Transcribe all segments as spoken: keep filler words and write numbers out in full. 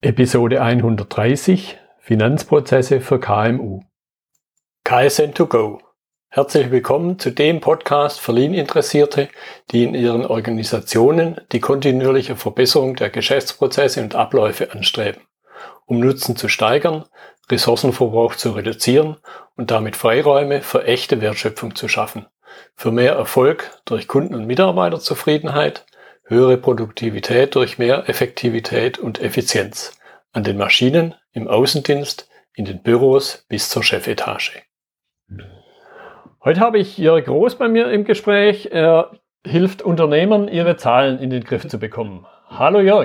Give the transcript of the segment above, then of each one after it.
Episode hundertdreißig Finanzprozesse für K M U. K S N to go. Herzlich willkommen zu dem Podcast für Lean-Interessierte, die in ihren Organisationen die kontinuierliche Verbesserung der Geschäftsprozesse und Abläufe anstreben, um Nutzen zu steigern, Ressourcenverbrauch zu reduzieren und damit Freiräume für echte Wertschöpfung zu schaffen, für mehr Erfolg durch Kunden- und Mitarbeiterzufriedenheit, höhere Produktivität durch mehr Effektivität und Effizienz an den Maschinen, im Außendienst, in den Büros bis zur Chefetage. Heute habe ich Jörg Groß bei mir im Gespräch. Er hilft Unternehmern, ihre Zahlen in den Griff zu bekommen. Hallo Jörg.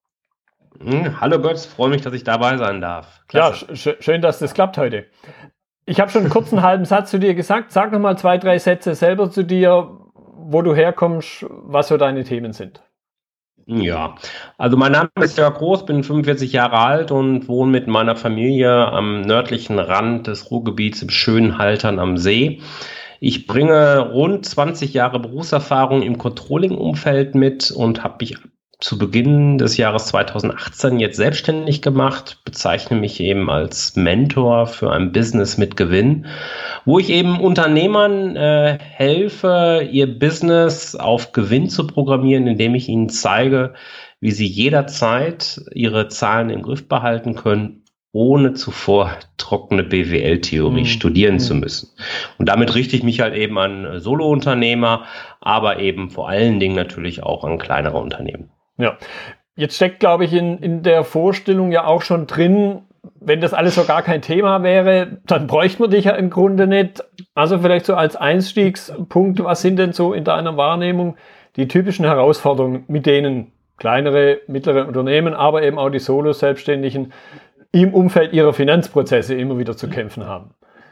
Hm, hallo Götz, freue mich, dass ich dabei sein darf. Klasse. Ja, sch- schön, dass das klappt heute. Ich habe schon einen kurzen halben Satz zu dir gesagt. Sag noch mal zwei, drei Sätze selber zu dir, wo du herkommst, was so deine Themen sind. Ja, also mein Name ist Jörg Groß, bin fünfundvierzig Jahre alt und wohne mit meiner Familie am nördlichen Rand des Ruhrgebiets im schönen Haltern am See. Ich bringe rund zwanzig Jahre Berufserfahrung im Controlling-Umfeld mit und habe mich zu Beginn des Jahres zweitausendachtzehn jetzt selbstständig gemacht, bezeichne mich eben als Mentor für ein Business mit Gewinn, wo ich eben Unternehmern äh, helfe, ihr Business auf Gewinn zu programmieren, indem ich ihnen zeige, wie sie jederzeit ihre Zahlen im Griff behalten können, ohne zuvor trockene B W L-Theorie mhm. studieren mhm. zu müssen. Und damit richte ich mich halt eben an Solo-Unternehmer, aber eben vor allen Dingen natürlich auch an kleinere Unternehmen. Ja, jetzt steckt, glaube ich, in, in der Vorstellung ja auch schon drin, wenn das alles so gar kein Thema wäre, dann bräuchte man dich ja im Grunde nicht. Also vielleicht so als Einstiegspunkt, was sind denn so in deiner Wahrnehmung die typischen Herausforderungen, mit denen kleinere, mittlere Unternehmen, aber eben auch die Solo-Selbstständigen im Umfeld ihrer Finanzprozesse immer wieder zu kämpfen haben?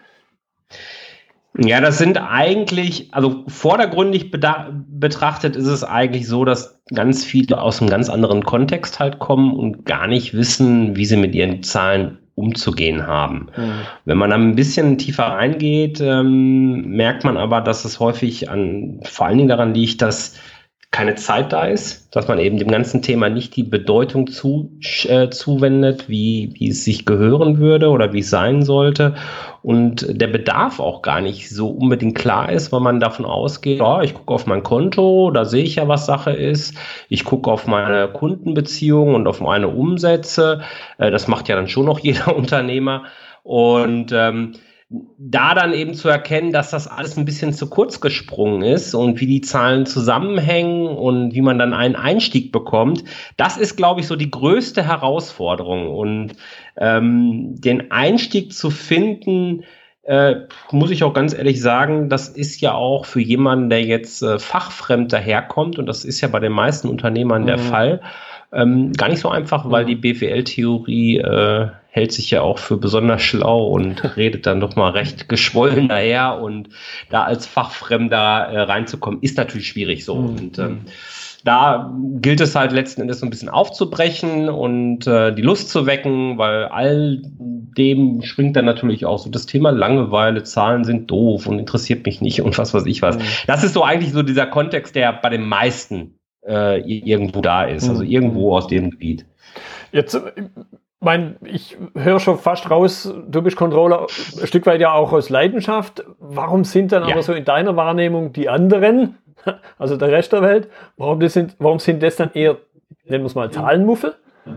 Ja, das sind eigentlich, also vordergründig beda- betrachtet ist es eigentlich so, dass ganz viele aus einem ganz anderen Kontext halt kommen und gar nicht wissen, wie sie mit ihren Zahlen umzugehen haben. Mhm. Wenn man dann ein bisschen tiefer reingeht, ähm, merkt man aber, dass es häufig an, vor allen Dingen daran liegt, dass keine Zeit da ist, dass man eben dem ganzen Thema nicht die Bedeutung zu, äh, zuwendet, wie, wie es sich gehören würde oder wie es sein sollte. Und der Bedarf auch gar nicht so unbedingt klar ist, weil man davon ausgeht, oh, ich gucke auf mein Konto, da sehe ich ja, was Sache ist. Ich gucke auf meine Kundenbeziehungen und auf meine Umsätze. Äh, das macht ja dann schon noch jeder Unternehmer. Und ähm, da dann eben zu erkennen, dass das alles ein bisschen zu kurz gesprungen ist und wie die Zahlen zusammenhängen und wie man dann einen Einstieg bekommt, das ist, glaube ich, so die größte Herausforderung. Und ähm, den Einstieg zu finden, äh, muss ich auch ganz ehrlich sagen, das ist ja auch für jemanden, der jetzt äh, fachfremd daherkommt, und das ist ja bei den meisten Unternehmern mhm. der Fall, ähm, gar nicht so einfach, weil die B W L-Theorie äh, hält sich ja auch für besonders schlau und redet dann doch mal recht geschwollen daher, und da als Fachfremder äh, reinzukommen, ist natürlich schwierig so. Mhm. Und ähm, da gilt es halt letzten Endes so ein bisschen aufzubrechen und äh, die Lust zu wecken, weil all dem schwingt dann natürlich auch so das Thema Langeweile, Zahlen sind doof und interessiert mich nicht und was weiß ich was. Mhm. Das ist so eigentlich so dieser Kontext, der bei den meisten äh, irgendwo da ist, also irgendwo aus dem Gebiet. Jetzt, mein, ich höre schon fast raus, du bist Controller ein Stück weit ja auch aus Leidenschaft. Warum sind dann ja. aber so in deiner Wahrnehmung die anderen, also der Rest der Welt, warum, das sind, warum sind das dann eher, nennen wir es mal, Zahlenmuffel?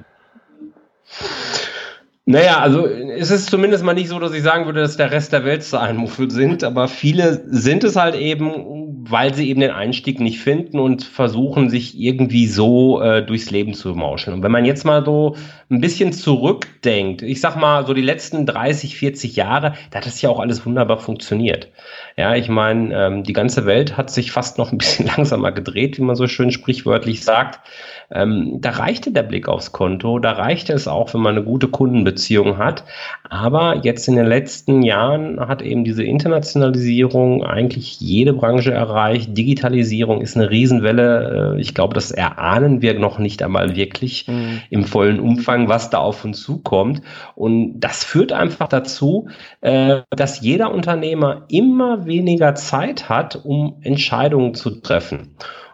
Naja, also es ist zumindest mal nicht so, dass ich sagen würde, dass der Rest der Welt Zahlenmuffel sind, aber viele sind es halt eben, weil sie eben den Einstieg nicht finden und versuchen, sich irgendwie so äh, durchs Leben zu mauscheln. Und wenn man jetzt mal so ein bisschen zurückdenkt, ich sag mal so die letzten dreißig, vierzig Jahre, da hat das ja auch alles wunderbar funktioniert. Ja, ich meine, ähm, die ganze Welt hat sich fast noch ein bisschen langsamer gedreht, wie man so schön sprichwörtlich sagt. Ähm, da reichte der Blick aufs Konto, da reichte es auch, wenn man eine gute Kundenbeziehung hat. Aber jetzt in den letzten Jahren hat eben diese Internationalisierung eigentlich jede Branche erreicht. Digitalisierung ist eine Riesenwelle. Ich glaube, das erahnen wir noch nicht einmal wirklich mhm. im vollen Umfang, was da auf uns zukommt. Und das führt einfach dazu, äh, dass jeder Unternehmer immer weniger Zeit hat, um Entscheidungen zu treffen.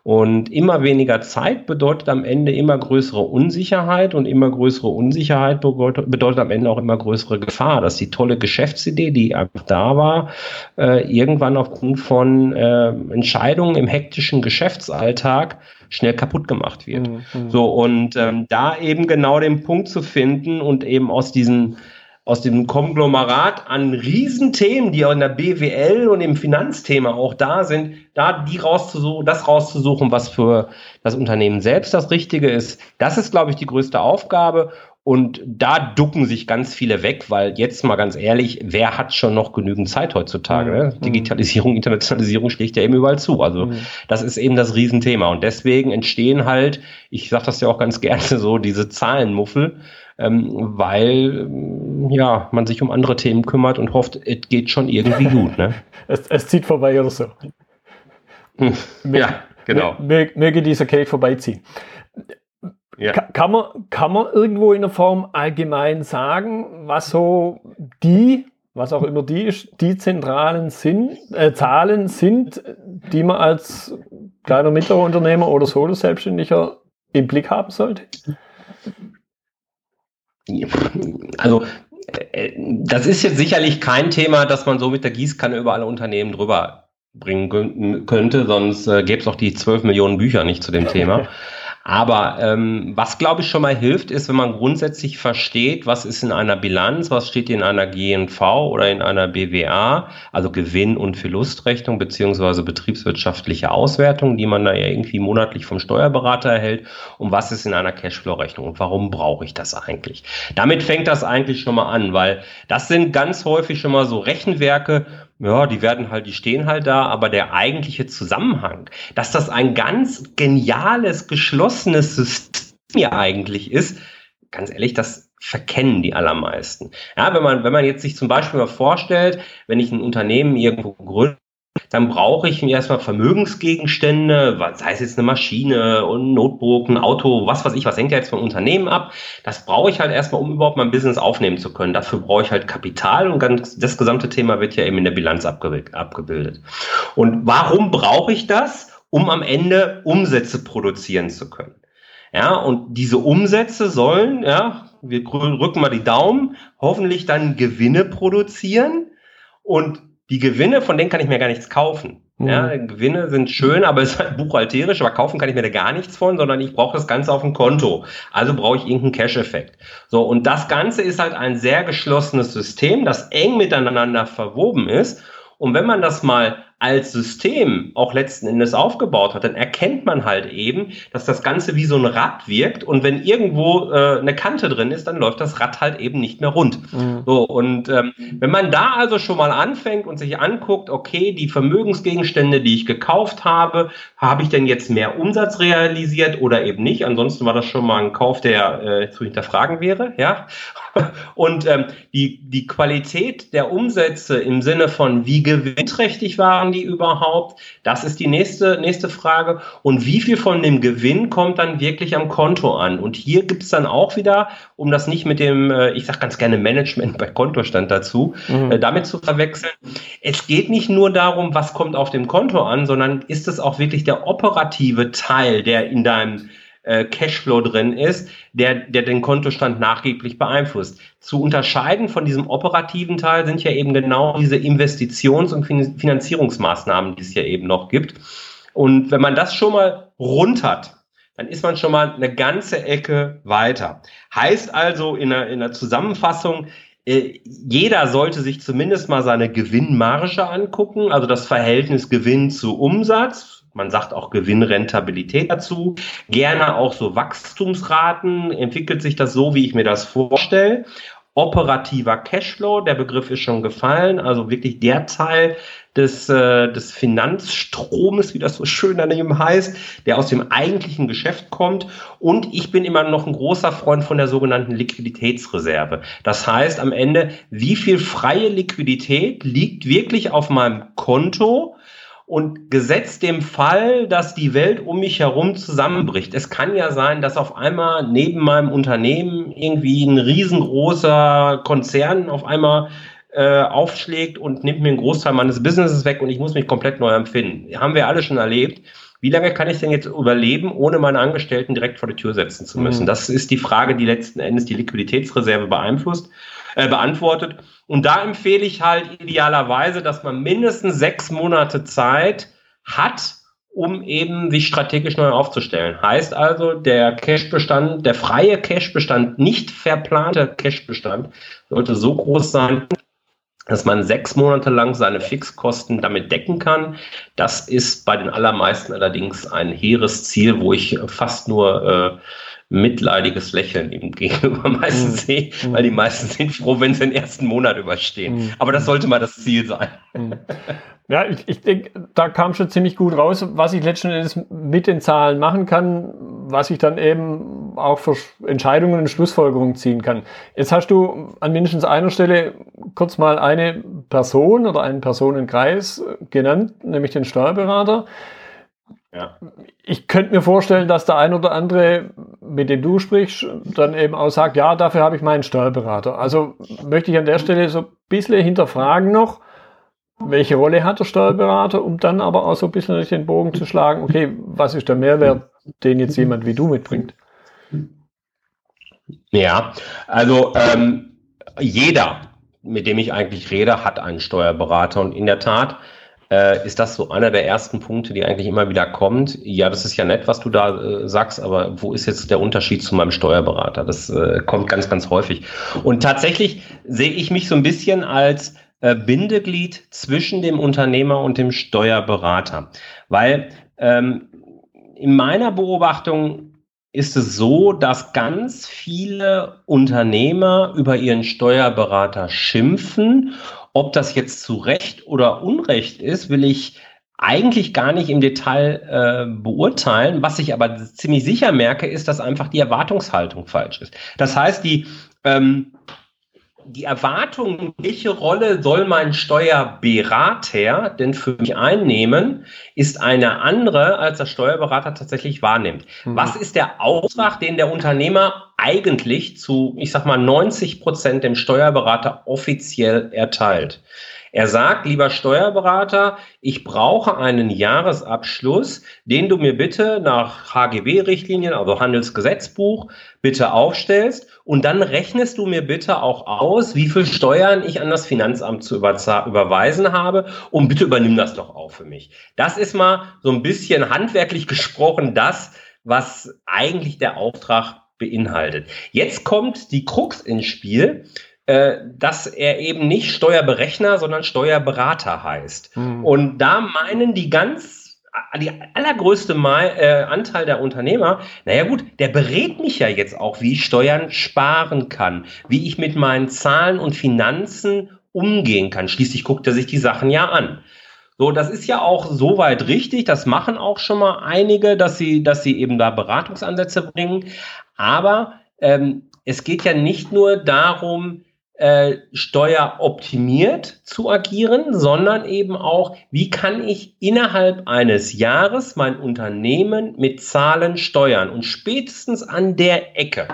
Und immer weniger Zeit bedeutet am Ende immer größere Unsicherheit und immer größere Unsicherheit bedeutet, bedeutet am Ende auch immer größere Gefahr, dass die tolle Geschäftsidee, die einfach da war, äh, irgendwann aufgrund von äh, Entscheidungen im hektischen Geschäftsalltag schnell kaputt gemacht wird. Mhm. So, und ähm, da eben genau den Punkt zu finden und eben aus diesen aus dem Konglomerat an Riesenthemen, die auch in der B W L und im Finanzthema auch da sind, da die rauszusuchen, das rauszusuchen, was für das Unternehmen selbst das Richtige ist. Das ist, glaube ich, die größte Aufgabe. Und da ducken sich ganz viele weg, weil jetzt mal ganz ehrlich, wer hat schon noch genügend Zeit heutzutage? Mhm. Ne? Digitalisierung, Internationalisierung schlägt ja eben überall zu. Also mhm. das ist eben das Riesenthema. Und deswegen entstehen halt, ich sage das ja auch ganz gerne so, diese Zahlenmuffel, ähm, weil ja man sich um andere Themen kümmert und hofft, es geht schon irgendwie gut. Ne? es, es zieht vorbei oder so. Hm. Ja, genau. Möge, möge dieser Kelch vorbeiziehen. Ja. Kann man, kann man irgendwo in der Form allgemein sagen, was so die, was auch immer die ist, die zentralen sind, äh, Zahlen sind, die man als kleiner mittlerer Unternehmer oder Solo-Selbstständiger im Blick haben sollte? Also das ist jetzt sicherlich kein Thema, das man so mit der Gießkanne über alle Unternehmen drüber bringen könnte, sonst äh, gäbe es auch die zwölf Millionen Bücher nicht zu dem Thema. Aber ähm, was, glaube ich, schon mal hilft, ist, wenn man grundsätzlich versteht, was ist in einer Bilanz, was steht in einer G N V oder in einer B W A, also Gewinn- und Verlustrechnung beziehungsweise betriebswirtschaftliche Auswertung, die man da ja irgendwie monatlich vom Steuerberater erhält, und was ist in einer Cashflow-Rechnung und warum brauche ich das eigentlich? Damit fängt das eigentlich schon mal an, weil das sind ganz häufig schon mal so Rechenwerke, ja, die werden halt, die stehen halt da, aber der eigentliche Zusammenhang, dass das ein ganz geniales, geschlossenes System hier eigentlich ist, ganz ehrlich, das verkennen die allermeisten. Ja, wenn man, wenn man jetzt sich zum Beispiel mal vorstellt, wenn ich ein Unternehmen irgendwo gründe, dann brauche ich mir erstmal Vermögensgegenstände, sei es jetzt eine Maschine, ein Notebook, ein Auto, was weiß ich, was hängt ja jetzt vom Unternehmen ab. Das brauche ich halt erstmal, um überhaupt mein Business aufnehmen zu können. Dafür brauche ich halt Kapital und ganz, das gesamte Thema wird ja eben in der Bilanz abgebildet. Und warum brauche ich das? Um am Ende Umsätze produzieren zu können. Ja, und diese Umsätze sollen, ja, wir rücken mal die Daumen, hoffentlich dann Gewinne produzieren, und die Gewinne, von denen kann ich mir gar nichts kaufen. Mhm. Ja, Gewinne sind schön, aber es ist halt buchhalterisch, aber kaufen kann ich mir da gar nichts von, sondern ich brauche das Ganze auf dem Konto. Also brauche ich irgendeinen Cash-Effekt. So, und das Ganze ist halt ein sehr geschlossenes System, das eng miteinander verwoben ist. Und wenn man das mal als System auch letzten Endes aufgebaut hat, dann erkennt man halt eben, dass das Ganze wie so ein Rad wirkt, und wenn irgendwo äh, eine Kante drin ist, dann läuft das Rad halt eben nicht mehr rund. Mhm. So, und ähm, wenn man da also schon mal anfängt und sich anguckt, okay, die Vermögensgegenstände, die ich gekauft habe, habe ich denn jetzt mehr Umsatz realisiert oder eben nicht? Ansonsten war das schon mal ein Kauf, der äh, zu hinterfragen wäre, ja. Und ähm, die, die Qualität der Umsätze im Sinne von, wie gewinnträchtig waren die überhaupt? Das ist die nächste, nächste Frage. Und wie viel von dem Gewinn kommt dann wirklich am Konto an? Und hier gibt es dann auch wieder, um das nicht mit dem, äh, ich sage ganz gerne Management bei Kontostand dazu, mhm. äh, damit zu verwechseln. Es geht nicht nur darum, was kommt auf dem Konto an, sondern ist es auch wirklich der operative Teil, der in deinem äh, Cashflow drin ist, der, der den Kontostand nachgeblich beeinflusst. Zu unterscheiden von diesem operativen Teil sind ja eben genau diese Investitions- und Finanzierungsmaßnahmen, die es ja eben noch gibt. Und wenn man das schon mal rund hat, dann ist man schon mal eine ganze Ecke weiter. Heißt also in der, in der Zusammenfassung, äh, jeder sollte sich zumindest mal seine Gewinnmarge angucken, also das Verhältnis Gewinn zu Umsatz. Man sagt auch Gewinnrentabilität dazu. Gerne auch so Wachstumsraten. Entwickelt sich das so, wie ich mir das vorstelle? Operativer Cashflow, der Begriff ist schon gefallen, also wirklich der Teil des, äh, des Finanzstromes, wie das so schön daneben heißt, der aus dem eigentlichen Geschäft kommt. Und ich bin immer noch ein großer Freund von der sogenannten Liquiditätsreserve. Das heißt am Ende, wie viel freie Liquidität liegt wirklich auf meinem Konto? Und gesetzt dem Fall, dass die Welt um mich herum zusammenbricht. Es kann ja sein, dass auf einmal neben meinem Unternehmen irgendwie ein riesengroßer Konzern auf einmal äh, aufschlägt und nimmt mir einen Großteil meines Businesses weg und ich muss mich komplett neu empfinden. Haben wir alle schon erlebt. wie lange kann ich denn jetzt überleben, ohne meine Angestellten direkt vor die Tür setzen zu müssen? Mhm. Das ist die Frage, die letzten Endes die Liquiditätsreserve beeinflusst, äh, beantwortet. Und da empfehle ich halt idealerweise, dass man mindestens sechs Monate Zeit hat, um eben sich strategisch neu aufzustellen. Heißt also, der Cashbestand, der freie Cashbestand, nicht verplante Cashbestand, sollte so groß sein, dass man sechs Monate lang seine Fixkosten damit decken kann. Das ist bei den allermeisten allerdings ein hehres Ziel, wo ich fast nur äh, mitleidiges Lächeln eben gegenüber meistens mm. sehe, weil die meisten sind froh, wenn sie den ersten Monat überstehen. Mm. Aber das sollte mal das Ziel sein. Mm. Ja, ich, ich denke, da kam schon ziemlich gut raus, was ich letzten Endes mit den Zahlen machen kann, was ich dann eben auch für Entscheidungen und Schlussfolgerungen ziehen kann. Jetzt hast du an mindestens einer Stelle kurz mal eine Person oder einen Personenkreis genannt, nämlich den Steuerberater. Ja. Ich könnte mir vorstellen, dass der ein oder andere, mit dem du sprichst, dann eben auch sagt, ja, dafür habe ich meinen Steuerberater. Also möchte ich an der Stelle so ein bisschen hinterfragen noch, welche Rolle hat der Steuerberater, um dann aber auch so ein bisschen durch den Bogen zu schlagen, okay, was ist der Mehrwert, den jetzt jemand wie du mitbringt? Ja, also ähm, jeder, mit dem ich eigentlich rede, hat einen Steuerberater und in der Tat äh, ist das so einer der ersten Punkte, die eigentlich immer wieder kommt. Ja, das ist ja nett, was du da äh, sagst, aber wo ist jetzt der Unterschied zu meinem Steuerberater? Das äh, kommt ganz, ganz häufig. Und tatsächlich sehe ich mich so ein bisschen als Bindeglied zwischen dem Unternehmer und dem Steuerberater. Weil ähm, in meiner Beobachtung ist es so, dass ganz viele Unternehmer über ihren Steuerberater schimpfen. Ob das jetzt zu Recht oder Unrecht ist, will ich eigentlich gar nicht im Detail äh, beurteilen. Was ich aber ziemlich sicher merke, ist, dass einfach die Erwartungshaltung falsch ist. Das heißt, die ähm, Die Erwartung, welche Rolle soll mein Steuerberater denn für mich einnehmen, ist eine andere, als der Steuerberater tatsächlich wahrnimmt. Mhm. Was ist der Auftrag, den der Unternehmer eigentlich zu, ich sag mal, neunzig Prozent dem Steuerberater offiziell erteilt? Er sagt, lieber Steuerberater, ich brauche einen Jahresabschluss, den du mir bitte nach H G B-Richtlinien, also Handelsgesetzbuch, bitte aufstellst und dann rechnest du mir bitte auch aus, wie viel Steuern ich an das Finanzamt zu überweisen habe und bitte übernimm das doch auch für mich. Das ist mal so ein bisschen handwerklich gesprochen das, was eigentlich der Auftrag beinhaltet. Jetzt kommt die Krux ins Spiel, dass er eben nicht Steuerberechner, sondern Steuerberater heißt. Mhm. Und da meinen die ganz, die allergrößte Mal, äh, Anteil der Unternehmer, naja gut, der berät mich ja jetzt auch, wie ich Steuern sparen kann, wie ich mit meinen Zahlen und Finanzen umgehen kann. Schließlich guckt er sich die Sachen ja an. So, das ist ja auch soweit richtig, das machen auch schon mal einige, dass sie, dass sie eben da Beratungsansätze bringen. Aber ähm, es geht ja nicht nur darum, Äh, steueroptimiert zu agieren, sondern eben auch, wie kann ich innerhalb eines Jahres mein Unternehmen mit Zahlen steuern? Und spätestens an der Ecke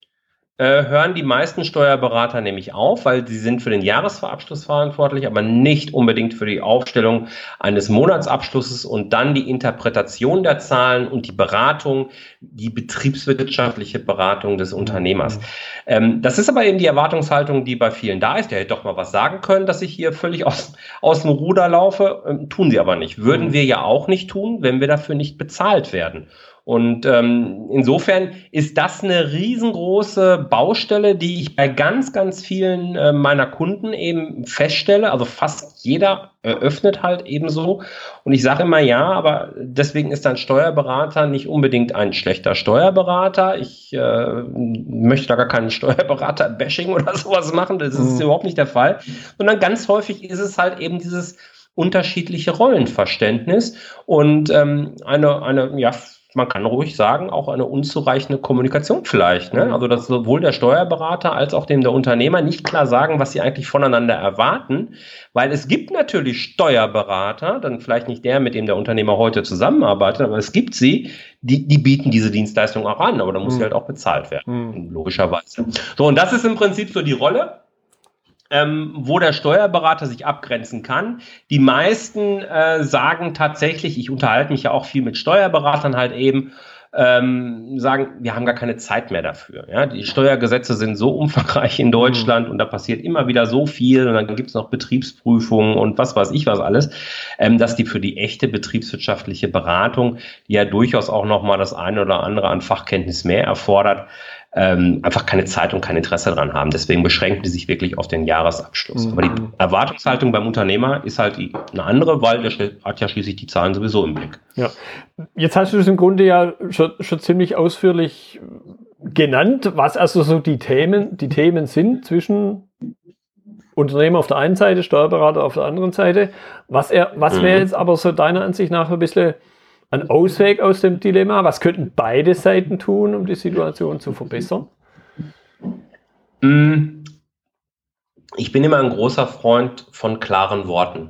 äh, hören die meisten Steuerberater nämlich auf, weil sie sind für den Jahresabschluss verantwortlich, aber nicht unbedingt für die Aufstellung eines Monatsabschlusses und dann die Interpretation der Zahlen und die Beratung, die betriebswirtschaftliche Beratung des Unternehmers. Mhm. Ähm, das ist aber eben die Erwartungshaltung, die bei vielen da ist. Der hätte doch mal was sagen können, dass ich hier völlig aus, aus dem Ruder laufe. Ähm, tun sie aber nicht. Würden mhm. wir ja auch nicht tun, wenn wir dafür nicht bezahlt werden. Und ähm, insofern ist das eine riesengroße Baustelle, die ich bei ganz, ganz vielen äh, meiner Kunden eben feststelle. Also fast jeder eröffnet halt ebenso. Und ich sage immer, ja, aber deswegen ist ein Steuerberater nicht unbedingt ein schlechter Steuerberater. Ich äh, möchte da gar keinen Steuerberater-Bashing oder sowas machen. Das ist mhm. überhaupt nicht der Fall. Sondern ganz häufig ist es halt eben dieses unterschiedliche Rollenverständnis und ähm, eine, eine, ja, man kann ruhig sagen, auch eine unzureichende Kommunikation vielleicht. Ne? Also dass sowohl der Steuerberater als auch dem der Unternehmer nicht klar sagen, was sie eigentlich voneinander erwarten, weil es gibt natürlich Steuerberater, dann vielleicht nicht der, mit dem der Unternehmer heute zusammenarbeitet, aber es gibt sie, die, die bieten diese Dienstleistung auch an, aber da muss mhm. sie halt auch bezahlt werden, mhm. logischerweise. So, und das ist im Prinzip so die Rolle. ähm, wo der Steuerberater sich abgrenzen kann. Die meisten äh, sagen tatsächlich, ich unterhalte mich ja auch viel mit Steuerberatern halt eben, ähm, sagen, wir haben gar keine Zeit mehr dafür. Ja? Die Steuergesetze sind so umfangreich in Deutschland mhm. und da passiert immer wieder so viel und dann gibt es noch Betriebsprüfungen und was weiß ich was alles, ähm, dass die für die echte betriebswirtschaftliche Beratung, die ja durchaus auch nochmal das eine oder andere an Fachkenntnis mehr erfordert, ähm, einfach keine Zeit und kein Interesse daran haben. Deswegen beschränken die sich wirklich auf den Jahresabschluss. Mhm. Aber die Erwartungshaltung beim Unternehmer ist halt die, eine andere, weil der hat ja schließlich die Zahlen sowieso im Blick. Ja. Jetzt hast du das im Grunde ja schon, schon ziemlich ausführlich genannt, was also so die Themen, die Themen sind zwischen Unternehmer auf der einen Seite, Steuerberater auf der anderen Seite. Was, er, was mhm. wäre jetzt aber so deiner Ansicht nach ein bisschen ein Ausweg aus dem Dilemma? Was könnten beide Seiten tun, um die Situation zu verbessern? Ich bin immer ein großer Freund von klaren Worten.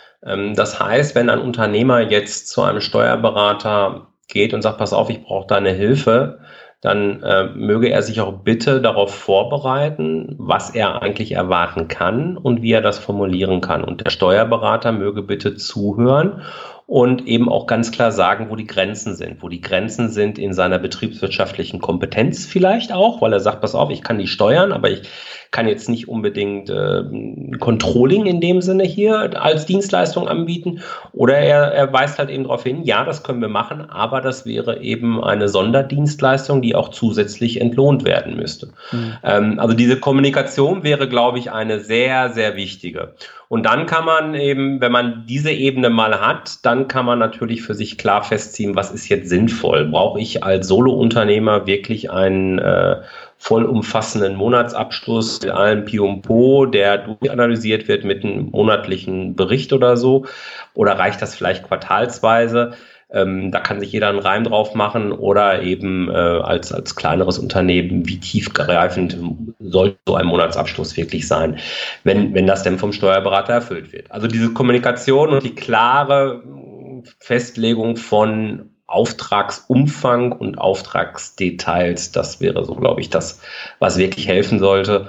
Das heißt, wenn ein Unternehmer jetzt zu einem Steuerberater geht und sagt, pass auf, ich brauche deine Hilfe, dann äh, möge er sich auch bitte darauf vorbereiten, was er eigentlich erwarten kann und wie er das formulieren kann. Und der Steuerberater möge bitte zuhören und eben auch ganz klar sagen, wo die Grenzen sind. Wo die Grenzen sind in seiner betriebswirtschaftlichen Kompetenz vielleicht auch, weil er sagt, pass auf, ich kann die steuern, aber ich kann jetzt nicht unbedingt äh, Controlling in dem Sinne hier als Dienstleistung anbieten. Oder er, er weist halt eben darauf hin, ja, das können wir machen, aber das wäre eben eine Sonderdienstleistung, die auch zusätzlich entlohnt werden müsste. Mhm. Ähm, also diese Kommunikation wäre, glaube ich, eine sehr, sehr wichtige. Und dann kann man eben, wenn man diese Ebene mal hat, dann kann man natürlich für sich klar festziehen, was ist jetzt sinnvoll. Brauche ich als Solo-Unternehmer wirklich einen äh, vollumfassenden Monatsabschluss mit allem Pi und Po, der durchanalysiert wird mit einem monatlichen Bericht oder so? Oder reicht das vielleicht quartalsweise? Ähm, da kann sich jeder einen Reim drauf machen oder eben äh, als, als kleineres Unternehmen, wie tiefgreifend soll so ein Monatsabschluss wirklich sein, wenn, wenn das denn vom Steuerberater erfüllt wird. Also diese Kommunikation und die klare Festlegung von Auftragsumfang und Auftragsdetails, das wäre so, glaube ich, das, was wirklich helfen sollte.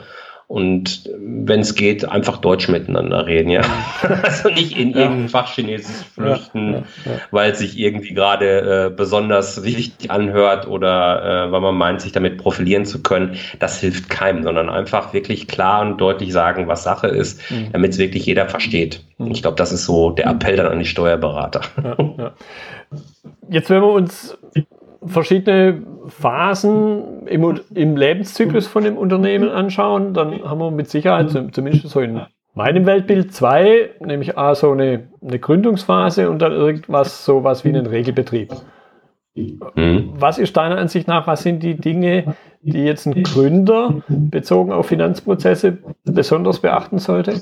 Und wenn es geht, einfach Deutsch miteinander reden, ja. Also nicht in irgendein Fachchinesisch flüchten, ja, ja, ja. weil es sich irgendwie gerade äh, besonders wichtig anhört oder äh, weil man meint, sich damit profilieren zu können. Das hilft keinem, sondern einfach wirklich klar und deutlich sagen, was Sache ist, mhm. damit es wirklich jeder versteht. Mhm. Ich glaube, das ist so der Appell dann an die Steuerberater. Ja, ja. Jetzt, wenn wir uns verschiedene Phasen im, im Lebenszyklus von dem Unternehmen anschauen, dann haben wir mit Sicherheit, zumindest so in meinem Weltbild, zwei, nämlich A, so eine, eine Gründungsphase und dann irgendwas, so was wie einen Regelbetrieb. Mhm. Was ist deiner Ansicht nach, was sind die Dinge, die jetzt ein Gründer bezogen auf Finanzprozesse besonders beachten sollte?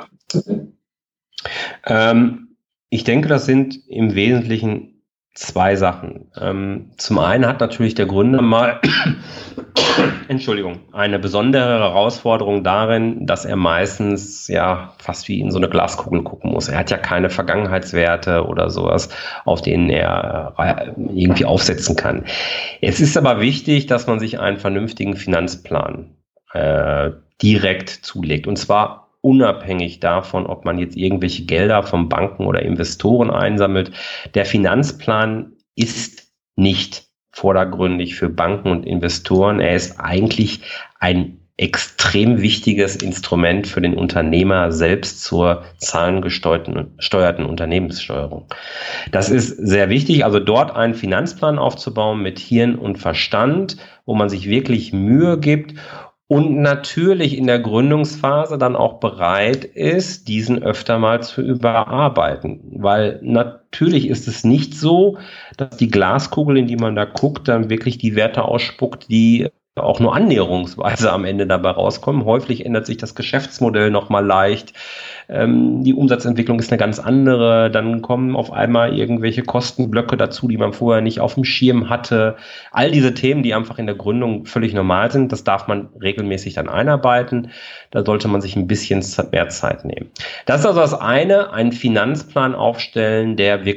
Ähm, ich denke, das sind im Wesentlichen zwei Sachen. Ähm, zum einen hat natürlich der Gründer mal, Entschuldigung, eine besondere Herausforderung darin, dass er meistens ja fast wie in so eine Glaskugel gucken muss. Er hat ja keine Vergangenheitswerte oder sowas, auf denen er äh, irgendwie aufsetzen kann. Es ist aber wichtig, dass man sich einen vernünftigen Finanzplan äh, direkt zulegt. Und zwar unabhängig davon, ob man jetzt irgendwelche Gelder von Banken oder Investoren einsammelt. Der Finanzplan ist nicht vordergründig für Banken und Investoren. Er ist eigentlich ein extrem wichtiges Instrument für den Unternehmer selbst zur zahlengesteuerten Unternehmenssteuerung. Das ist sehr wichtig, also dort einen Finanzplan aufzubauen mit Hirn und Verstand, wo man sich wirklich Mühe gibt und natürlich in der Gründungsphase dann auch bereit ist, diesen öfter mal zu überarbeiten. Weil natürlich ist es nicht so, dass die Glaskugel, in die man da guckt, dann wirklich die Werte ausspuckt, die auch nur annäherungsweise am Ende dabei rauskommen. Häufig ändert sich das Geschäftsmodell nochmal leicht. Ähm, die Umsatzentwicklung ist eine ganz andere. Dann kommen auf einmal irgendwelche Kostenblöcke dazu, die man vorher nicht auf dem Schirm hatte. All diese Themen, die einfach in der Gründung völlig normal sind, das darf man regelmäßig dann einarbeiten. Da sollte man sich ein bisschen mehr Zeit nehmen. Das ist also das eine, einen Finanzplan aufstellen, der wirklich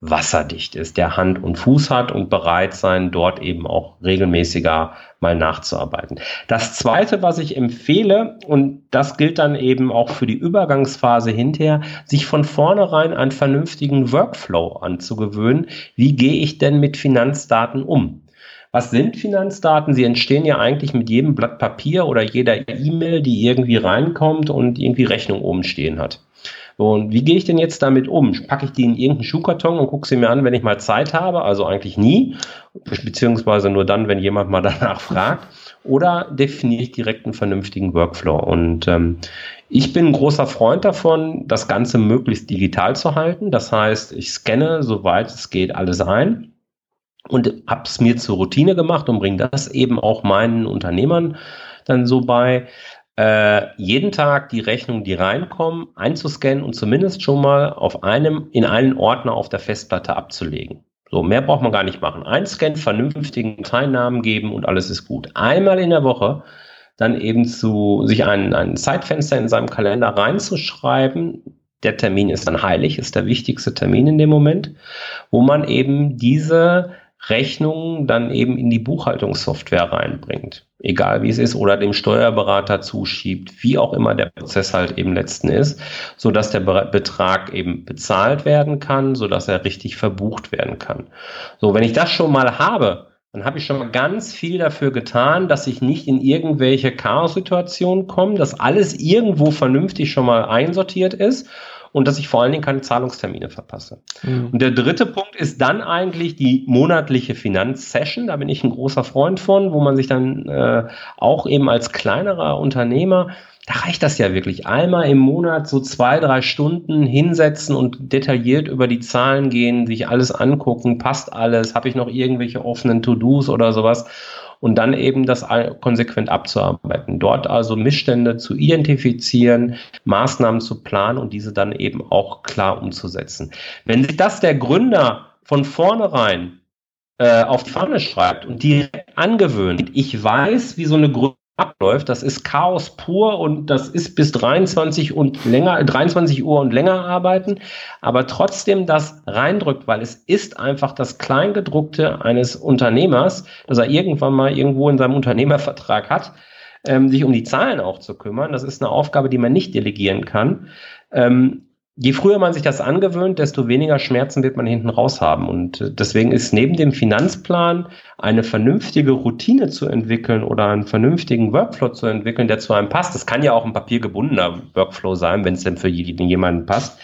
wasserdicht ist, der Hand und Fuß hat und bereit sein, dort eben auch regelmäßiger mal nachzuarbeiten. Das Zweite, was ich empfehle, und das gilt dann eben auch für die Übergangsphase hinterher, sich von vornherein einen vernünftigen Workflow anzugewöhnen. Wie gehe ich denn mit Finanzdaten um? Was sind Finanzdaten? Sie entstehen ja eigentlich mit jedem Blatt Papier oder jeder E-Mail, die irgendwie reinkommt und irgendwie Rechnung oben stehen hat. So, und wie gehe ich denn jetzt damit um? Packe ich die in irgendeinen Schuhkarton und gucke sie mir an, wenn ich mal Zeit habe? Also eigentlich nie, beziehungsweise nur dann, wenn jemand mal danach fragt. Oder definiere ich direkt einen vernünftigen Workflow? Und ähm, ich bin ein großer Freund davon, das Ganze möglichst digital zu halten. Das heißt, ich scanne, soweit es geht, alles ein und habe es mir zur Routine gemacht und bringe das eben auch meinen Unternehmern dann so bei, Äh, jeden Tag die Rechnungen, die reinkommen, einzuscannen und zumindest schon mal auf einem, in einen Ordner auf der Festplatte abzulegen. So, mehr braucht man gar nicht machen. Einscannen, vernünftigen Teilnamen geben und alles ist gut. Einmal in der Woche dann eben zu, sich ein, ein Zeitfenster in seinem Kalender reinzuschreiben. Der Termin ist dann heilig, ist der wichtigste Termin in dem Moment, wo man eben diese Rechnungen dann eben in die Buchhaltungssoftware reinbringt. Egal wie es ist, oder dem Steuerberater zuschiebt, wie auch immer der Prozess halt eben letzten ist, sodass der Betrag eben bezahlt werden kann, sodass er richtig verbucht werden kann. So, wenn ich das schon mal habe, dann habe ich schon mal ganz viel dafür getan, dass ich nicht in irgendwelche Chaos-Situationen komme, dass alles irgendwo vernünftig schon mal einsortiert ist und dass ich vor allen Dingen keine Zahlungstermine verpasse. Mhm. Und der dritte Punkt ist dann eigentlich die monatliche Finanzsession. Da bin ich ein großer Freund von, wo man sich dann äh, auch eben als kleinerer Unternehmer, da reicht das ja wirklich, einmal im Monat so zwei, drei Stunden hinsetzen und detailliert über die Zahlen gehen, sich alles angucken, passt alles, habe ich noch irgendwelche offenen To-Dos oder sowas, und dann eben das konsequent abzuarbeiten. Dort also Missstände zu identifizieren, Maßnahmen zu planen und diese dann eben auch klar umzusetzen. Wenn sich das der Gründer von vornherein äh, auf die Fahne schreibt und direkt angewöhnt, ich weiß, wie so eine Gründung abläuft, das ist Chaos pur und das ist bis dreiundzwanzig und länger, dreiundzwanzig Uhr und länger arbeiten, aber trotzdem das reindrückt, weil es ist einfach das Kleingedruckte eines Unternehmers, dass er irgendwann mal irgendwo in seinem Unternehmervertrag hat, ähm, sich um die Zahlen auch zu kümmern. Das ist eine Aufgabe, die man nicht delegieren kann. Ähm, Je früher man sich das angewöhnt, desto weniger Schmerzen wird man hinten raus haben. Und deswegen ist neben dem Finanzplan eine vernünftige Routine zu entwickeln oder einen vernünftigen Workflow zu entwickeln, der zu einem passt. Das kann ja auch ein papiergebundener Workflow sein, wenn es denn für jemanden passt.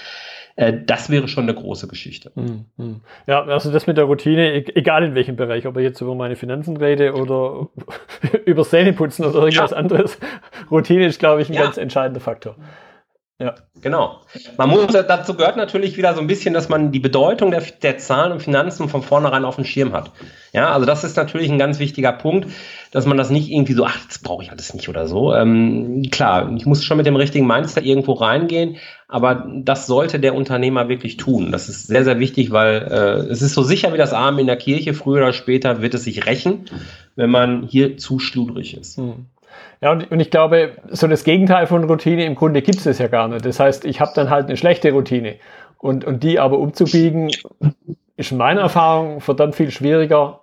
Das wäre schon eine große Geschichte. Ja, also das mit der Routine, egal in welchem Bereich, ob ich jetzt über meine Finanzen rede oder über Zähneputzen oder irgendwas ja. anderes. Routine ist, glaube ich, ein ja. ganz entscheidender Faktor. Ja, genau. Man muss, dazu gehört natürlich wieder so ein bisschen, dass man die Bedeutung der, der Zahlen und Finanzen von vornherein auf dem Schirm hat. Ja, also das ist natürlich ein ganz wichtiger Punkt, dass man das nicht irgendwie so, ach, das brauche ich alles nicht oder so. Ähm, klar, ich muss schon mit dem richtigen Mindset irgendwo reingehen, aber das sollte der Unternehmer wirklich tun. Das ist sehr, sehr wichtig, weil äh, es ist so sicher wie das Amen in der Kirche, früher oder später wird es sich rächen, wenn man hier zu schludrig ist. Hm. Ja, und, und ich glaube, so das Gegenteil von Routine im Grunde gibt es ja gar nicht. Das heißt, ich habe dann halt eine schlechte Routine. Und, und die aber umzubiegen, ist in meiner Erfahrung verdammt viel schwieriger,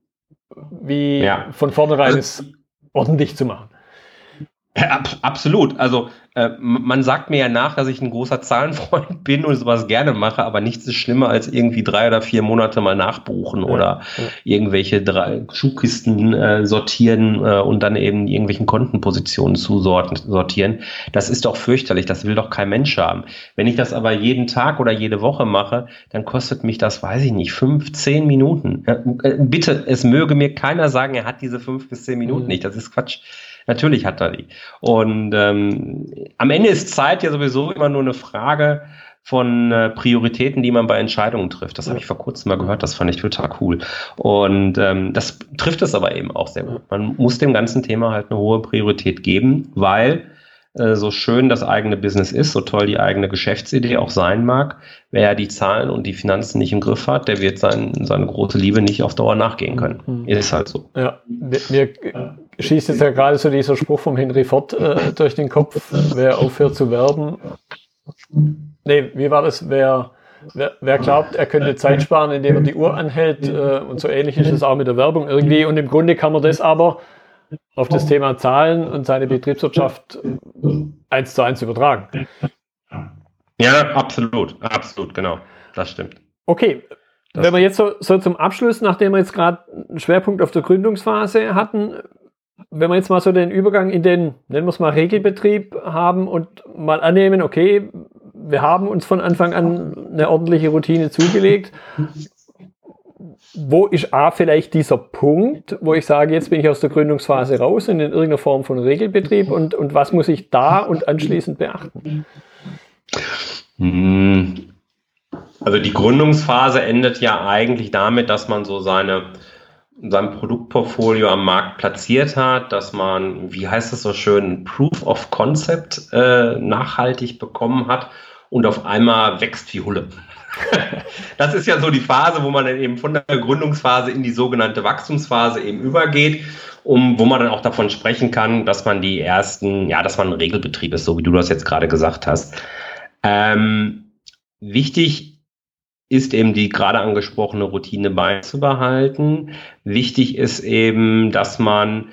wie ja. von vornherein es ordentlich zu machen. Ja, absolut. Also äh, man sagt mir ja nach, dass ich ein großer Zahlenfreund bin und sowas gerne mache, aber nichts ist schlimmer als irgendwie drei oder vier Monate mal nachbuchen ja, oder ja. irgendwelche drei Schuhkisten äh, sortieren äh, und dann eben irgendwelchen Kontenpositionen zusortieren. Das ist doch fürchterlich, das will doch kein Mensch haben. Wenn ich das aber jeden Tag oder jede Woche mache, dann kostet mich das, weiß ich nicht, fünf, zehn Minuten. Äh, bitte, es möge mir keiner sagen, er hat diese fünf bis zehn Minuten mhm. nicht. Das ist Quatsch. Natürlich hat er die. Und ähm, am Ende ist Zeit ja sowieso immer nur eine Frage von äh, Prioritäten, die man bei Entscheidungen trifft. Das habe ich vor kurzem mal gehört, das fand ich total cool. Und ähm, das trifft es aber eben auch sehr gut. Man muss dem ganzen Thema halt eine hohe Priorität geben, weil äh, so schön das eigene Business ist, so toll die eigene Geschäftsidee auch sein mag, wer die Zahlen und die Finanzen nicht im Griff hat, der wird sein, seine große Liebe nicht auf Dauer nachgehen können. Mhm. Ist halt so. Ja, mir schießt jetzt ja gerade so dieser Spruch vom Henry Ford äh, durch den Kopf, wer aufhört zu werben. Nee, wie war das? Wer wer, wer glaubt, er könnte Zeit sparen, indem er die Uhr anhält, äh, und so ähnlich ist es auch mit der Werbung irgendwie. Und im Grunde kann man das aber auf das Thema Zahlen und seine Betriebswirtschaft eins zu eins übertragen. Ja, absolut, absolut, genau, das stimmt. Okay, das wenn wir jetzt so, so zum Abschluss, nachdem wir jetzt gerade einen Schwerpunkt auf der Gründungsphase hatten, wenn wir jetzt mal so den Übergang in den, nennen wir es mal, Regelbetrieb haben und mal annehmen, okay, wir haben uns von Anfang an eine ordentliche Routine zugelegt. Wo ist A vielleicht dieser Punkt, wo ich sage, jetzt bin ich aus der Gründungsphase raus und in irgendeiner Form von Regelbetrieb und, und was muss ich da und anschließend beachten? Also die Gründungsphase endet ja eigentlich damit, dass man so seine, sein Produktportfolio am Markt platziert hat, dass man, wie heißt es so schön, Proof of Concept äh, nachhaltig bekommen hat und auf einmal wächst wie Hulle. Das ist ja so die Phase, wo man dann eben von der Gründungsphase in die sogenannte Wachstumsphase eben übergeht, um, wo man dann auch davon sprechen kann, dass man die ersten, ja, dass man ein Regelbetrieb ist, so wie du das jetzt gerade gesagt hast. Ähm, wichtig ist eben die gerade angesprochene Routine beizubehalten. Wichtig ist eben, dass man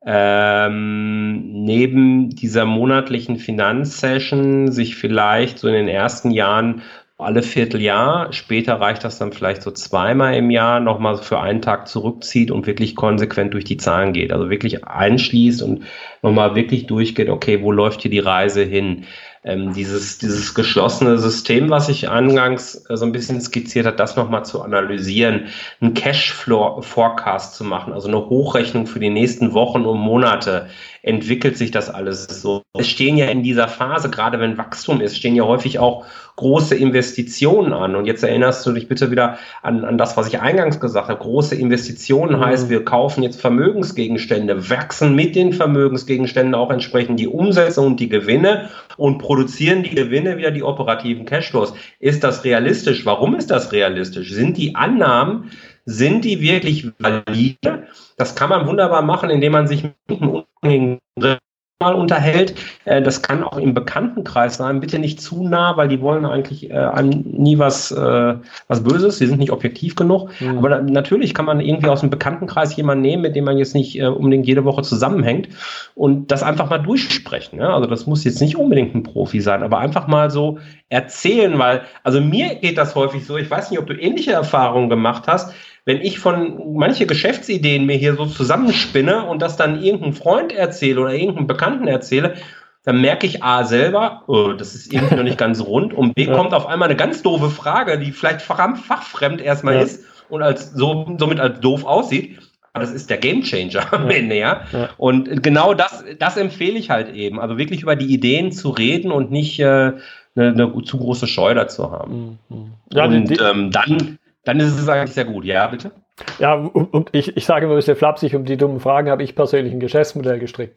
ähm, neben dieser monatlichen Finanzsession sich vielleicht so in den ersten Jahren alle Vierteljahr, später reicht das dann vielleicht so zweimal im Jahr, nochmal für einen Tag zurückzieht und wirklich konsequent durch die Zahlen geht. Also wirklich einschließt und nochmal wirklich durchgeht, okay, wo läuft hier die Reise hin? Ähm, dieses, dieses geschlossene System, was ich eingangs äh, so ein bisschen skizziert habe, das nochmal zu analysieren, einen Cashflow-Forecast zu machen, also eine Hochrechnung für die nächsten Wochen und Monate. Entwickelt sich das alles so? Es stehen ja in dieser Phase, gerade wenn Wachstum ist, stehen ja häufig auch große Investitionen an. Und jetzt erinnerst du dich bitte wieder an, an das, was ich eingangs gesagt habe. Große Investitionen mhm. heißt, wir kaufen jetzt Vermögensgegenstände, wachsen mit den Vermögensgegenständen auch entsprechend die Umsätze und die Gewinne und produzieren die Gewinne wieder die operativen Cashflows. Ist das realistisch? Warum ist das realistisch? Sind die Annahmen, sind die wirklich valide? Das kann man wunderbar machen, indem man sich mit einem unabhängigen mal unterhält. Das kann auch im Bekanntenkreis sein. Bitte nicht zu nah, weil die wollen eigentlich äh, nie was, äh, was Böses. Die sind nicht objektiv genug. Mhm. Aber da, natürlich kann man irgendwie aus dem Bekanntenkreis jemanden nehmen, mit dem man jetzt nicht äh, unbedingt jede Woche zusammenhängt und das einfach mal durchsprechen. Ja? Also das muss jetzt nicht unbedingt ein Profi sein, aber einfach mal so erzählen, weil, also mir geht das häufig so, ich weiß nicht, ob du ähnliche Erfahrungen gemacht hast, wenn ich von manche Geschäftsideen mir hier so zusammenspinne und das dann irgendeinem Freund erzähle oder irgendeinem Bekannten erzähle, dann merke ich A selber, oh, das ist irgendwie noch nicht ganz rund und B ja. kommt auf einmal eine ganz doofe Frage, die vielleicht fachfremd erstmal ja. ist und als so, somit als doof aussieht. Aber das ist der Gamechanger am ja. Ende, ja? ja. Und genau das, das empfehle ich halt eben. Also wirklich über die Ideen zu reden und nicht äh, eine, eine zu große Scheu dazu haben. Mhm. Ja, und die, ähm, dann Dann ist es eigentlich sehr gut. Ja, bitte? Ja, und, und ich, ich sage immer ein bisschen flapsig, um die dummen Fragen habe ich persönlich ein Geschäftsmodell gestrickt.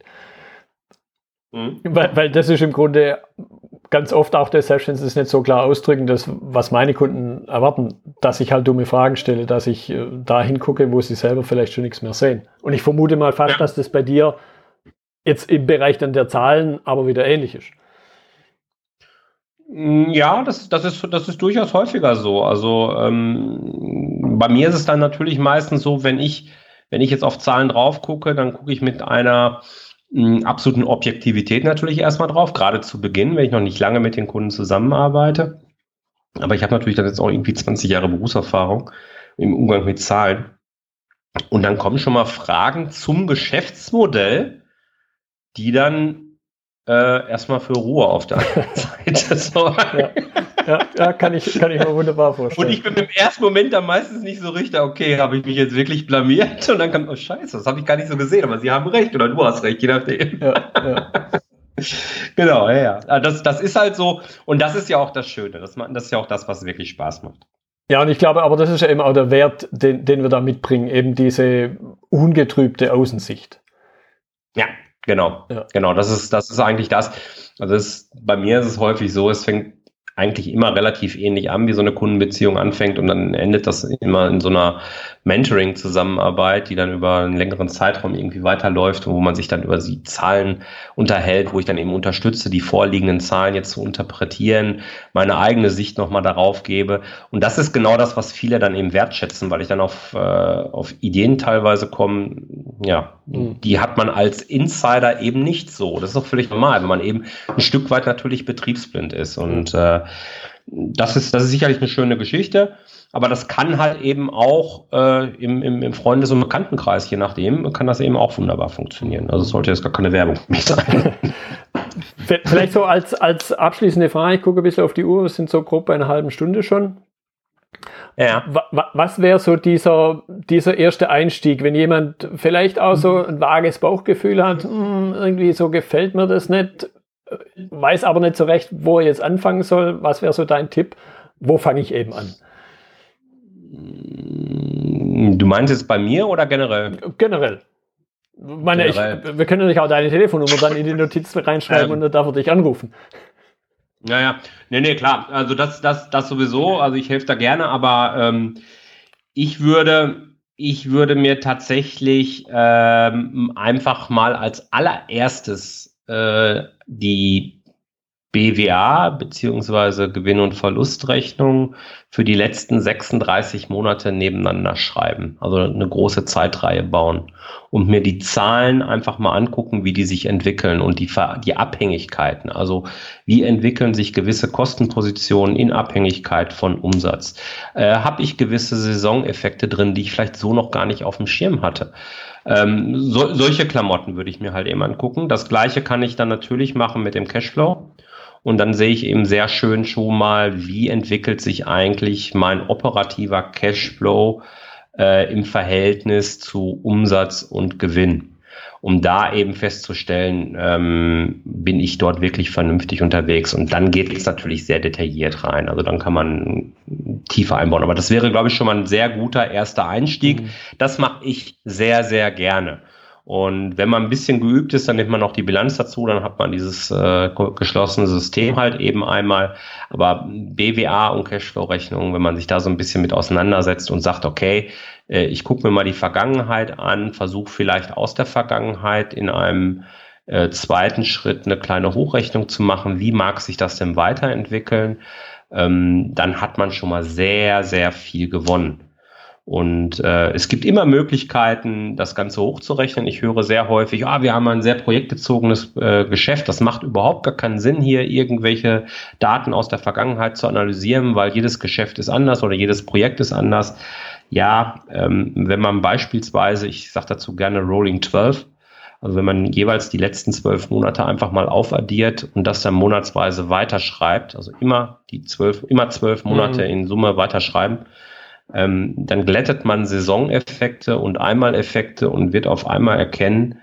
Mhm. Weil, weil das ist im Grunde ganz oft auch das, selbst wenn sie es nicht so klar ausdrücken, das, was meine Kunden erwarten, dass ich halt dumme Fragen stelle, dass ich äh, da hingucke, wo sie selber vielleicht schon nichts mehr sehen. Und ich vermute mal fast, ja. dass das bei dir jetzt im Bereich dann der Zahlen aber wieder ähnlich ist. Ja, das, das, ist, das ist durchaus häufiger so. Also ähm, bei mir ist es dann natürlich meistens so, wenn ich, wenn ich jetzt auf Zahlen drauf gucke, dann gucke ich mit einer mh, absoluten Objektivität natürlich erstmal drauf, gerade zu Beginn, wenn ich noch nicht lange mit den Kunden zusammenarbeite. Aber ich habe natürlich dann jetzt auch irgendwie zwanzig Jahre Berufserfahrung im Umgang mit Zahlen. Und dann kommen schon mal Fragen zum Geschäftsmodell, die dann Äh, erstmal für Ruhe auf der anderen Seite. So. Ja, ja, ja, kann ich, kann ich mir wunderbar vorstellen. Und ich bin im ersten Moment dann meistens nicht so richtig, okay, habe ich mich jetzt wirklich blamiert? Und dann kann, oh Scheiße, das habe ich gar nicht so gesehen, aber sie haben recht oder du hast recht, je nachdem. Ja, ja. Genau, ja, ja. Das, das ist halt so, und das ist ja auch das Schöne, das, das ist ja auch das, was wirklich Spaß macht. Ja, und ich glaube, aber das ist ja eben auch der Wert, den, den wir da mitbringen, eben diese ungetrübte Außensicht. Ja. Genau, ja. genau, das ist, das ist eigentlich das. Also es, bei mir ist es häufig so, es fängt eigentlich immer relativ ähnlich an, wie so eine Kundenbeziehung anfängt und dann endet das immer in so einer Mentoring-Zusammenarbeit, die dann über einen längeren Zeitraum irgendwie weiterläuft und wo man sich dann über die Zahlen unterhält, wo ich dann eben unterstütze, die vorliegenden Zahlen jetzt zu interpretieren, meine eigene Sicht nochmal darauf gebe. Und das ist genau das, was viele dann eben wertschätzen, weil ich dann auf, äh, auf Ideen teilweise komme, ja, mhm. die hat man als Insider eben nicht so. Das ist auch völlig normal, wenn man eben ein Stück weit natürlich betriebsblind ist. Und äh, das ist, das ist sicherlich eine schöne Geschichte, aber das kann halt eben auch äh, im, im, im Freundes- und Bekanntenkreis, je nachdem, kann das eben auch wunderbar funktionieren. Also es sollte jetzt gar keine Werbung für mich sein. Vielleicht so als, als abschließende Frage, ich gucke ein bisschen auf die Uhr, wir sind so grob bei einer halben Stunde schon. Ja. Was wäre so dieser, dieser erste Einstieg, wenn jemand vielleicht auch so ein vages Bauchgefühl hat, irgendwie so gefällt mir das nicht, weiß aber nicht so recht, wo er jetzt anfangen soll. Was wäre so dein Tipp? Wo fange ich eben an? Du meinst jetzt bei mir oder generell? Generell. Meine, generell. Ich, wir können natürlich auch deine Telefonnummer dann in die Notizen reinschreiben ähm. und dann darf er dich anrufen. Naja, nee, nee, klar. Also das, das, das sowieso. Also ich helfe da gerne, aber ähm, ich würde, ich würde mir tatsächlich ähm, einfach mal als allererstes äh, die B W A beziehungsweise Gewinn- und Verlustrechnung für die letzten sechsunddreißig Monate nebeneinander schreiben. Also eine große Zeitreihe bauen und mir die Zahlen einfach mal angucken, wie die sich entwickeln und die, die Abhängigkeiten. Also wie entwickeln sich gewisse Kostenpositionen in Abhängigkeit von Umsatz? Äh, habe ich gewisse Saisoneffekte drin, die ich vielleicht so noch gar nicht auf dem Schirm hatte? Ähm, so, solche Klamotten würde ich mir halt eben angucken. Das Gleiche kann ich dann natürlich machen mit dem Cashflow. Und dann sehe ich eben sehr schön schon mal, wie entwickelt sich eigentlich mein operativer Cashflow äh, im Verhältnis zu Umsatz und Gewinn. Um da eben festzustellen, ähm, bin ich dort wirklich vernünftig unterwegs. Und dann geht es natürlich sehr detailliert rein. Also dann kann man tiefer einbauen. Aber das wäre, glaube ich, schon mal ein sehr guter erster Einstieg. Mhm. Das mache ich sehr, sehr gerne. Und wenn man ein bisschen geübt ist, dann nimmt man noch die Bilanz dazu, dann hat man dieses äh, geschlossene System halt eben einmal. Aber B W A und Cashflow-Rechnung, wenn man sich da so ein bisschen mit auseinandersetzt und sagt, okay, äh, ich gucke mir mal die Vergangenheit an, versuche vielleicht aus der Vergangenheit in einem äh, zweiten Schritt eine kleine Hochrechnung zu machen, wie mag sich das denn weiterentwickeln, ähm, dann hat man schon mal sehr, sehr viel gewonnen. Und äh, es gibt immer Möglichkeiten, das Ganze hochzurechnen. Ich höre sehr häufig, ah, wir haben ein sehr projektbezogenes äh, Geschäft. Das macht überhaupt gar keinen Sinn, hier irgendwelche Daten aus der Vergangenheit zu analysieren, weil jedes Geschäft ist anders oder jedes Projekt ist anders. Ja, ähm, wenn man beispielsweise, ich sage dazu gerne Rolling zwölf, also wenn man jeweils die letzten zwölf Monate einfach mal aufaddiert und das dann monatsweise weiterschreibt, also immer die zwölf, immer zwölf Monate mhm. in Summe weiterschreiben, Ähm, dann glättet man Saisoneffekte und Einmaleffekte und wird auf einmal erkennen,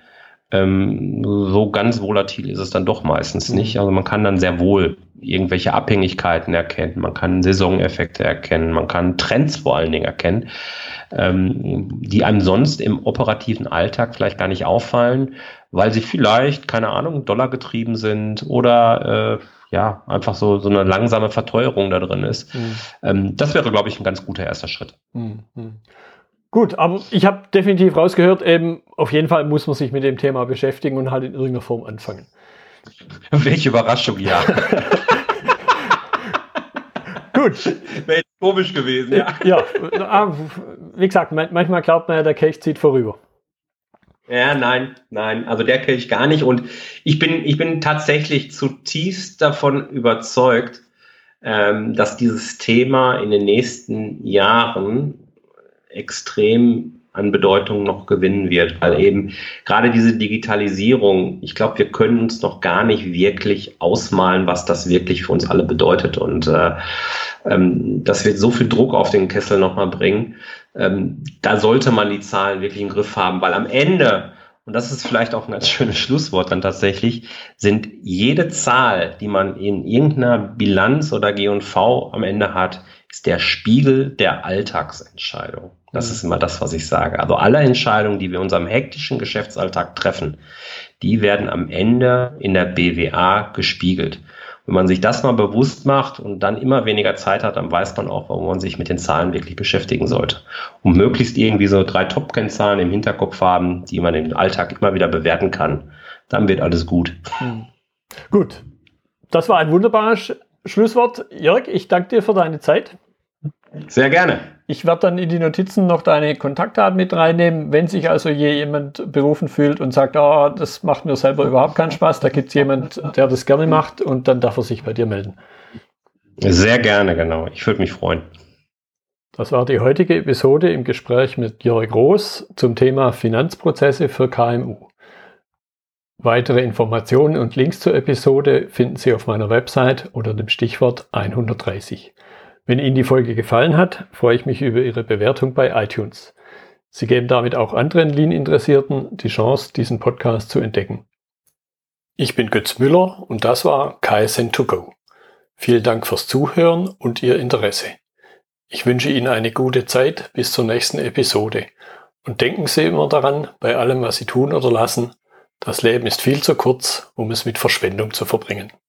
ähm, so ganz volatil ist es dann doch meistens mhm. nicht. Also man kann dann sehr wohl irgendwelche Abhängigkeiten erkennen, man kann Saisoneffekte erkennen, man kann Trends vor allen Dingen erkennen, ähm, die einem sonst im operativen Alltag vielleicht gar nicht auffallen, weil sie vielleicht, keine Ahnung, dollargetrieben sind oder äh, ja, einfach so, so eine langsame Verteuerung da drin ist. Mhm. Ähm, das wäre, glaube ich, ein ganz guter erster Schritt. Mhm. Gut, aber ich habe definitiv rausgehört, eben auf jeden Fall muss man sich mit dem Thema beschäftigen und halt in irgendeiner Form anfangen. Welche Überraschung, ja. Gut. Wäre jetzt komisch gewesen, ja. Ja, wie gesagt, manchmal glaubt man ja, der Kelch zieht vorüber. Ja, nein, nein, also der kenne ich gar nicht und ich bin, ich bin tatsächlich zutiefst davon überzeugt, ähm, dass dieses Thema in den nächsten Jahren extrem an Bedeutung noch gewinnen wird, weil eben gerade diese Digitalisierung, ich glaube, wir können uns noch gar nicht wirklich ausmalen, was das wirklich für uns alle bedeutet und äh, ähm, das wird so viel Druck auf den Kessel nochmal bringen. Ähm, da sollte man die Zahlen wirklich im Griff haben, weil am Ende, und das ist vielleicht auch ein ganz schönes Schlusswort dann tatsächlich, sind jede Zahl, die man in irgendeiner Bilanz oder G und V am Ende hat, ist der Spiegel der Alltagsentscheidung. Das ist immer das, was ich sage. Also alle Entscheidungen, die wir in unserem hektischen Geschäftsalltag treffen, die werden am Ende in der B W A gespiegelt. Wenn man sich das mal bewusst macht und dann immer weniger Zeit hat, dann weiß man auch, warum man sich mit den Zahlen wirklich beschäftigen sollte. Und möglichst irgendwie so drei Top-Kennzahlen im Hinterkopf haben, die man im Alltag immer wieder bewerten kann. Dann wird alles gut. Hm. Gut, das war ein wunderbares Schlusswort. Jörg, ich danke dir für deine Zeit. Sehr gerne. Ich werde dann in die Notizen noch deine Kontaktdaten mit reinnehmen. Wenn sich also je jemand berufen fühlt und sagt, oh, das macht mir selber überhaupt keinen Spaß, da gibt es jemand, der das gerne macht, und dann darf er sich bei dir melden. Sehr gerne, genau. Ich würde mich freuen. Das war die heutige Episode im Gespräch mit Jörg Roos zum Thema Finanzprozesse für K M U. Weitere Informationen und Links zur Episode finden Sie auf meiner Website unter dem Stichwort hundertdreißig. Wenn Ihnen die Folge gefallen hat, freue ich mich über Ihre Bewertung bei iTunes. Sie geben damit auch anderen Lean-Interessierten die Chance, diesen Podcast zu entdecken. Ich bin Götz Müller und das war K S N to go. Vielen Dank fürs Zuhören und Ihr Interesse. Ich wünsche Ihnen eine gute Zeit bis zur nächsten Episode. Und denken Sie immer daran, bei allem, was Sie tun oder lassen, das Leben ist viel zu kurz, um es mit Verschwendung zu verbringen.